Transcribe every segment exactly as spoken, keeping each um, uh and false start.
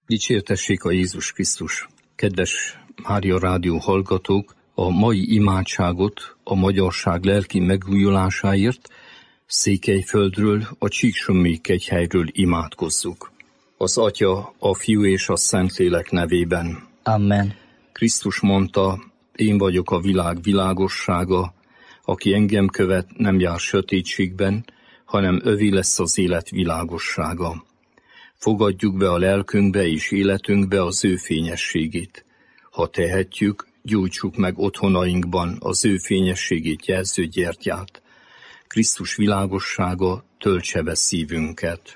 Dicsértessék a Jézus Krisztus! Kedves Mária Rádió hallgatók, a mai imádságot a magyarság lelki megújulásáért Székelyföldről, a Csíksommi kegyhelyről imádkozzuk. Az Atya, a Fiú és a Szentlélek nevében. Amen. Krisztus mondta, én vagyok a világ világossága, aki engem követ, nem jár sötétségben, hanem övé lesz az élet világossága. Fogadjuk be a lelkünkbe és életünkbe az ő fényességét. Ha tehetjük, gyújtsuk meg otthonainkban az ő fényességét jelző gyertyát. Krisztus világossága töltse be szívünket.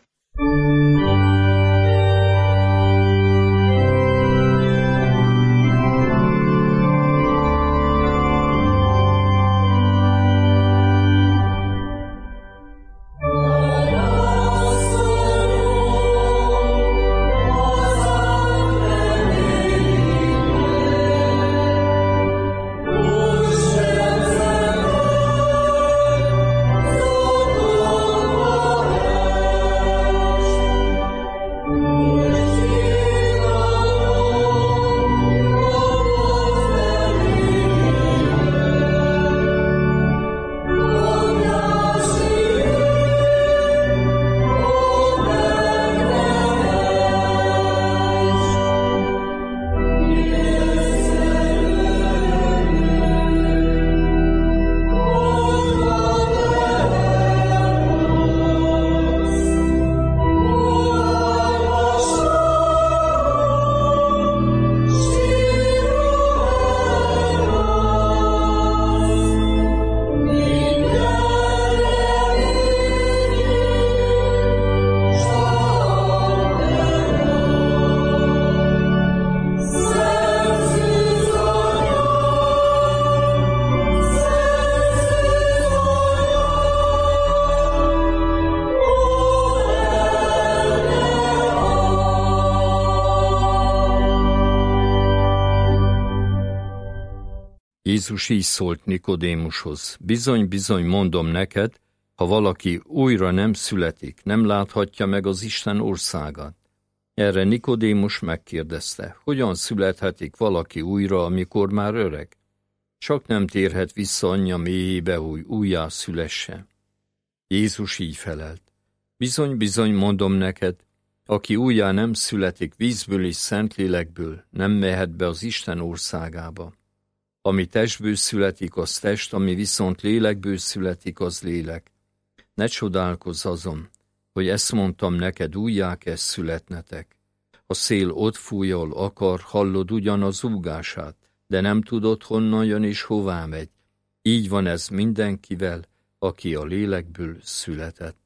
Jézus így szólt Nikodémushoz, bizony-bizony mondom neked, ha valaki újra nem születik, nem láthatja meg az Isten országát. Erre Nikodémus megkérdezte, hogyan születhetik valaki újra, amikor már öreg? Csak nem térhet vissza anyja mélyébe, hogy újjá szülesse. Jézus így felelt, bizony-bizony mondom neked, aki újjá nem születik vízből és Szentlélekből, nem mehet be az Isten országába. Ami testből születik, az test, ami viszont lélekből születik, az lélek. Ne csodálkozz azon, hogy ezt mondtam neked, újjá kell születnetek. A szél ott fúj, ahol akar, hallod ugyan a zúgását, de nem tudod, honnan jön és hová megy. Így van ez mindenkivel, aki a lélekből született.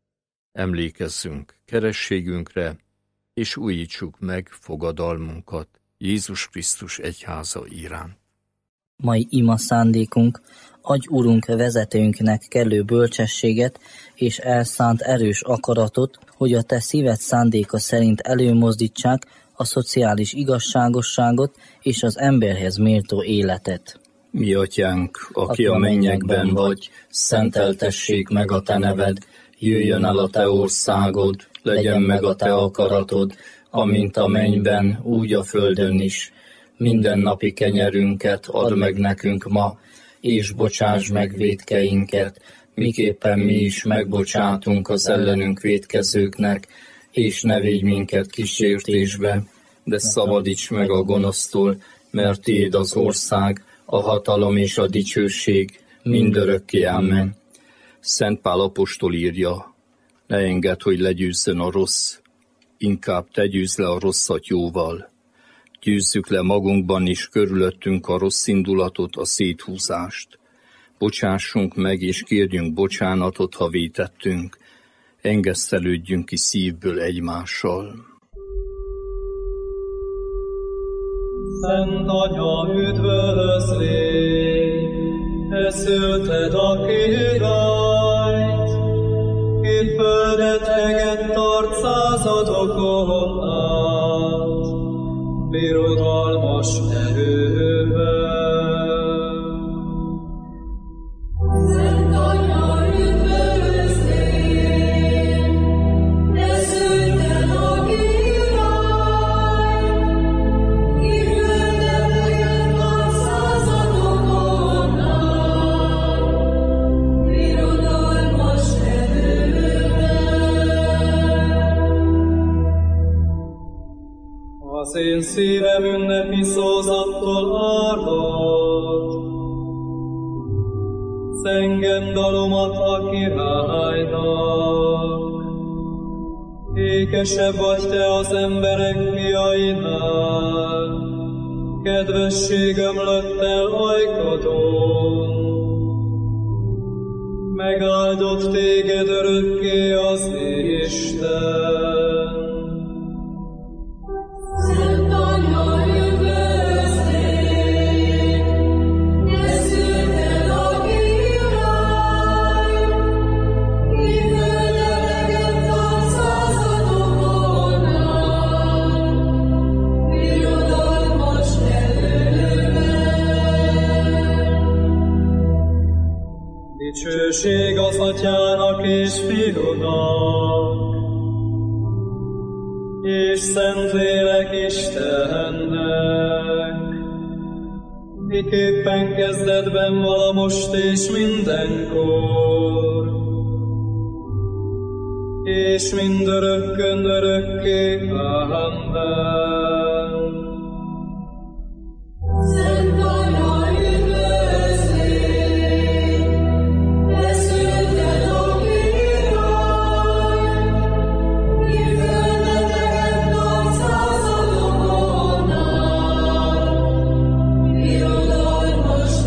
Emlékezzünk kerességünkre, és újítsuk meg fogadalmunkat Jézus Krisztus egyháza iránt. Mai ima szándékunk, adj Urunk vezetőnknek kellő bölcsességet és elszánt erős akaratot, hogy a te szíved szándéka szerint előmozdítsák a szociális igazságosságot és az emberhez méltó életet. Mi atyánk, aki a mennyekben vagy, szenteltessék meg a te neved, jöjjön el a te országod, legyen meg a te akaratod, amint a mennyben, úgy a földön is. Minden napi kenyerünket add meg nekünk ma, és bocsáss meg vétkeinket, miképpen mi is megbocsátunk az ellenünk vétkezőknek, és ne védj minket kísértésbe, de szabadíts meg a gonosztól, mert tiéd az ország, a hatalom és a dicsőség mindörökké. Amen. Szent Pál apostol írja, ne engedd, hogy legyőzzön a rossz, inkább te győzz le a rosszat jóval. Győzzük le magunkban is körülöttünk a rossz indulatot, a széthúzást. Bocsássunk meg és kérjünk bocsánatot, ha vétettünk. Engesztelődjünk ki szívből egymással. Szent Anya, üdvözlégy, te szülted a királyt, itt földet egett tart századokon át, birodalmas erővel. Szent Anya, üdvözlégy, te szülted a királyt, Az én szívem ünnepi szózattól árad, zengem dalomat a királynak. Ékesebb vagy te az emberek fiainál, kedvesség ömlött el ajkadon. Megáldott téged örökké az Isten. Szent Anya, üdvözlégy, te szülted a király, ki földeleget a századokon át, birodalmas nevőben. Dicsőség az Atyának és Fiúnak, és Szentlélek Istennek, miképpen kezdetben vala most és mindenkor, és mindörökkön örökké. Amen. Szent Anya, üdvözlégy, te szülted a király, ki földeteket tart századokon át, birodalmas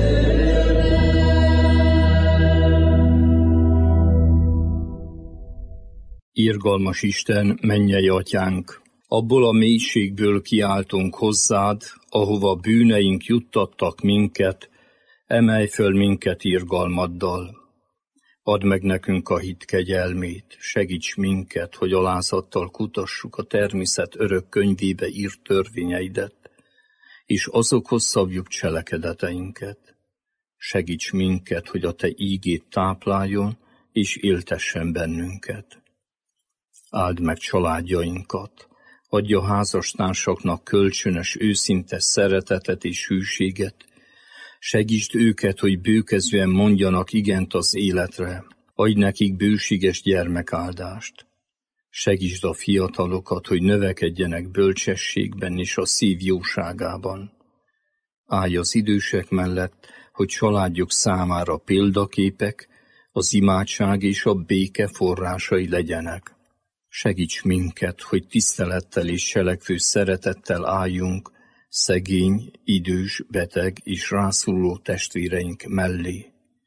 nevőben. Irgalmas Isten, mennyei Atyánk, abból a mélységből kiáltunk hozzád, ahova bűneink juttattak minket, emelj föl minket irgalmaddal. Add meg nekünk a hit kegyelmét, segíts minket, hogy alázattal kutassuk a természet örök könyvébe írt törvényeidet, és azokhoz szabjuk cselekedeteinket. Segíts minket, hogy a te ígét tápláljon, és éltessen bennünket. Áld meg családjainkat, adj a házastársaknak kölcsönös, őszinte szeretetet és hűséget, segítsd őket, hogy bőkezően mondjanak igent az életre, adj nekik bőséges gyermekáldást. Segítsd a fiatalokat, hogy növekedjenek bölcsességben és a szív jóságában. Állj az idősek mellett, hogy családjuk számára példaképek, az imádság és a béke forrásai legyenek. Segíts minket, hogy tisztelettel és cselekvő szeretettel álljunk szegény, idős, beteg és rászoruló testvéreink mellé.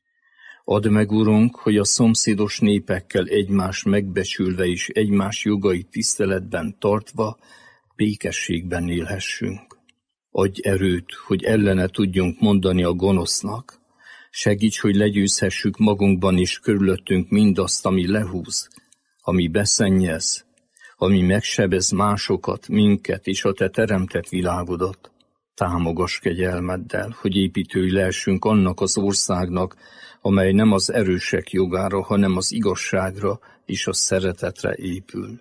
Add meg, Urunk, hogy a szomszédos népekkel egymást megbecsülve és egymás jogait tiszteletben tartva békességben élhessünk. Adj erőt, hogy ellene tudjunk mondani a gonosznak. Segíts, hogy legyőzhessük magunkban és körülöttünk mindazt, ami lehúz, ami beszennyez, ami megsebez másokat, minket és a te teremtett világodat. Támogass kegyelmeddel, hogy építői lehessünk annak az országnak, amely nem az erősek jogára, hanem az igazságra és a szeretetre épül.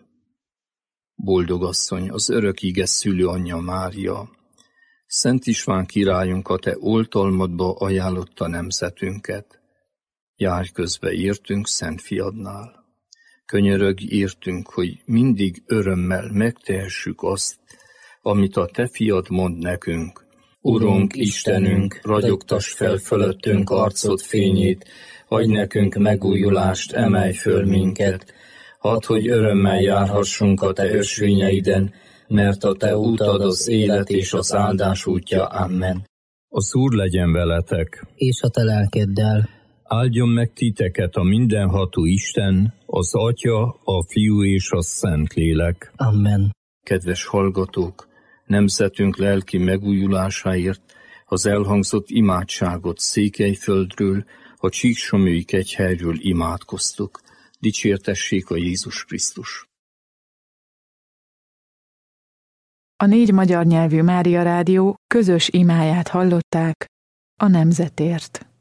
Boldog asszony, az örök íge szülőanyja Mária, Szent István királyunk, a te oltalmadba ajánlotta nemzetünket. Járj közbe értünk Szent Fiadnál. Könyörögj értünk, hogy mindig örömmel megtehessük azt, amit a te fiad mond nekünk. Urunk, Istenünk, ragyogtass fel fölöttünk arcod fényét, adj nekünk megújulást, emelj föl minket. Hadd, hogy örömmel járhassunk a te ösvényeiden, mert a te útad az élet és az áldás útja. Amen. Az Úr legyen veletek, És a te lelkeddel. áldjon meg titeket a mindenható Isten, az Atya, a Fiú és a Szentlélek. Amen. Kedves hallgatók, nemzetünk lelki megújulásáért az elhangzott imádságot Székelyföldről, a Csíksomlyói kegyhelyről imádkoztuk. Dicsértessék a Jézus Krisztus! A négy magyar nyelvű Mária Rádió közös imáját hallották a nemzetért.